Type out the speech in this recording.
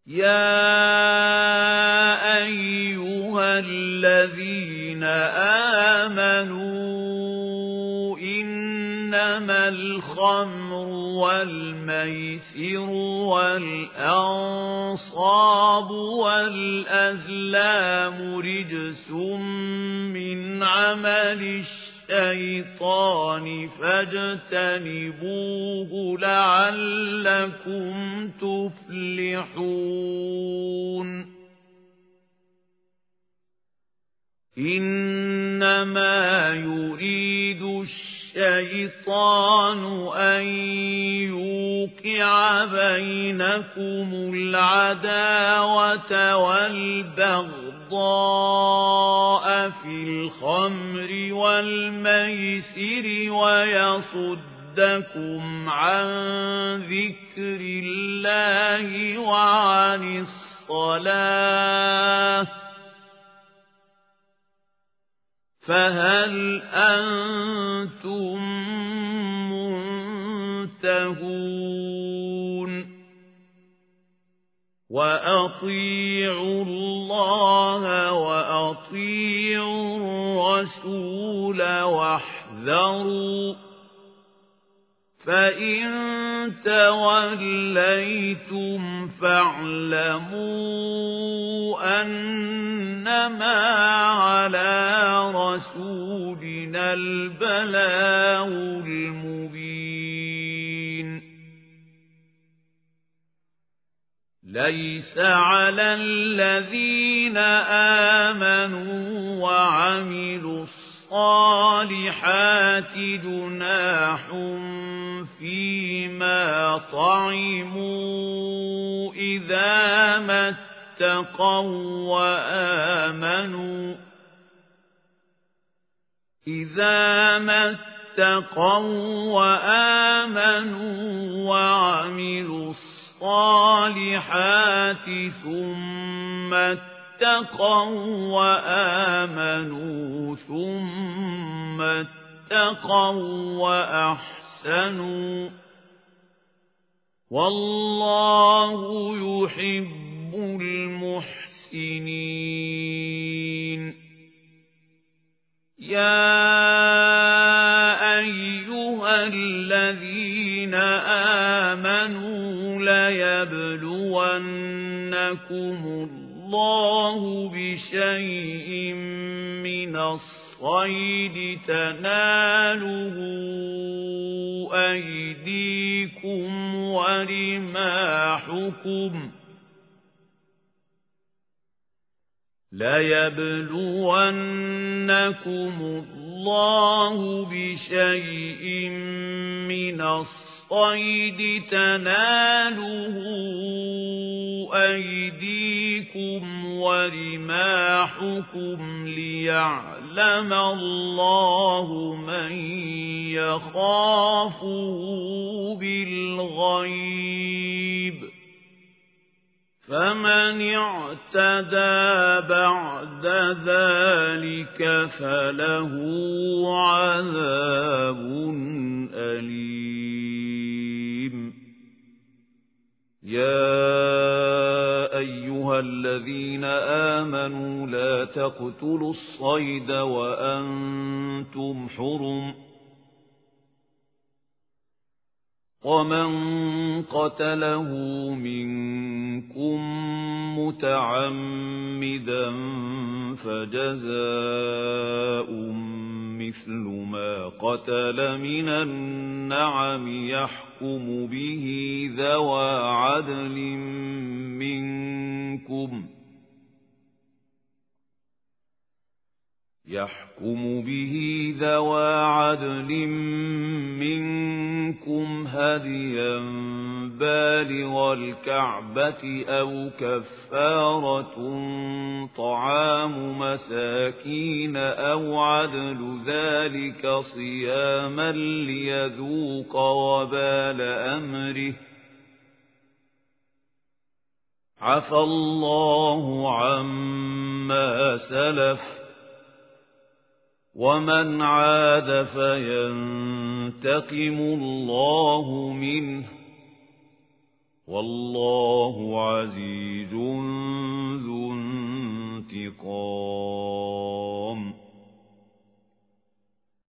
يَا أَيُّهَا الَّذِينَ آمَنُوا إِنَّمَا الْخَمْرُ وَالْمَيْسِرُ وَالْأَنصَابُ وَالْأَزْلَامُ رِجْسٌ مِّنْ عَمَلِ الشَّيْطَانِ فاجتنبوه لَعَلَّكُمْ تُفْلِحُونَ إِنَّمَا يُرِيدُ الشَّيْطَانُ أَن يُوقِعَ بَيْنَكُمُ الْعَدَاوَةَ وَالْبَغْضَاءَ فِي الْخَمْرِ وَالْمَيْسِرِ وَيَصُدَّكُمْ عَن ذِكْرِ اللَّهِ وَعَنِ الصَّلَاةِ فَهَلْ أَنْتُمْ مُنْتَهُونَ وَأَطِيعُوا اللَّهَ وَأَطِيعُوا الرَّسُولَ وَاحْذَرُوا فَإِن تَوَلَّيْتُمْ فَاعْلَمُوا أَنَّمَا عَلَى رَسُولِنَا الْبَلَاغُ الْمُبِينُ لَيْسَ عَلَى الَّذِينَ آمَنُوا وَعَمِلُوا الصَّالِحَاتِ جُنَاحٌ فِيمَا طَعِمُوا إِذَا مَا اتَّقَوا وَآمَنُوا وَعَمِلُوا الصَّالِحَاتِ ثُمَّ اتَّقَوا وَآمَنُوا ثُمَّ اتَّقَوا وَأَحْسَنُوا وَاللَّهُ يُحِبُّ الْمُحْسِنِينَ يَا أَيُّهَا الَّذِينَ آمَنُوا لَيَبْلُوَنَّكُمُ اللَّهُ بِشَيْءٍ مِّنَ الصَّيْدِ تَنَالُهُ أَيْدِيكُمْ وَرِمَاحُكُمْ لَيَبْلُوَنَّكُمُ اللَّهُ بِشَيْءٍ مِّنَ الصَّيْدِ تَنَالُهُ أَيْدِيكُمْ وَرِمَاحُكُمْ لِيَعْلَمَ اللَّهُ مَن يَخَافُهُ بِالْغَيْبِ فَمَنِ اعْتَدَىٰ بَعْدَ ذَلِكَ فَلَهُ عَذَابٌ أَلِيمٌ يَا أَيُّهَا الَّذِينَ آمَنُوا لَا تَقْتُلُوا الصَّيْدَ وَأَنْتُمْ حُرُمٌ وَمَنْ قَتَلَهُ مِنْكُمْ مُتَعَمِّدًا فَجَزَاءٌ مِثْلُ مَا قَتَلَ مِنَ النَّعَمِ يَحْكُمُ بِهِ ذَوَى عَدْلٍ مِّنكُمْ هَدْيًا بَالِغَ الْكَعْبَةِ أَوْ كَفَّارَةٌ طَعَامُ مَسَاكِينَ أَوْ عَدْلُ ذَلِكَ صِيَامًا لِيَذُوقَ وَبَالَ أَمْرِهِ عَفَا اللَّهُ عَمَّا سَلَفَ وَمَنْ عَادَ فَيَنْتَقِمُ اللَّهُ مِنْهُ وَاللَّهُ عَزِيزٌ ميقات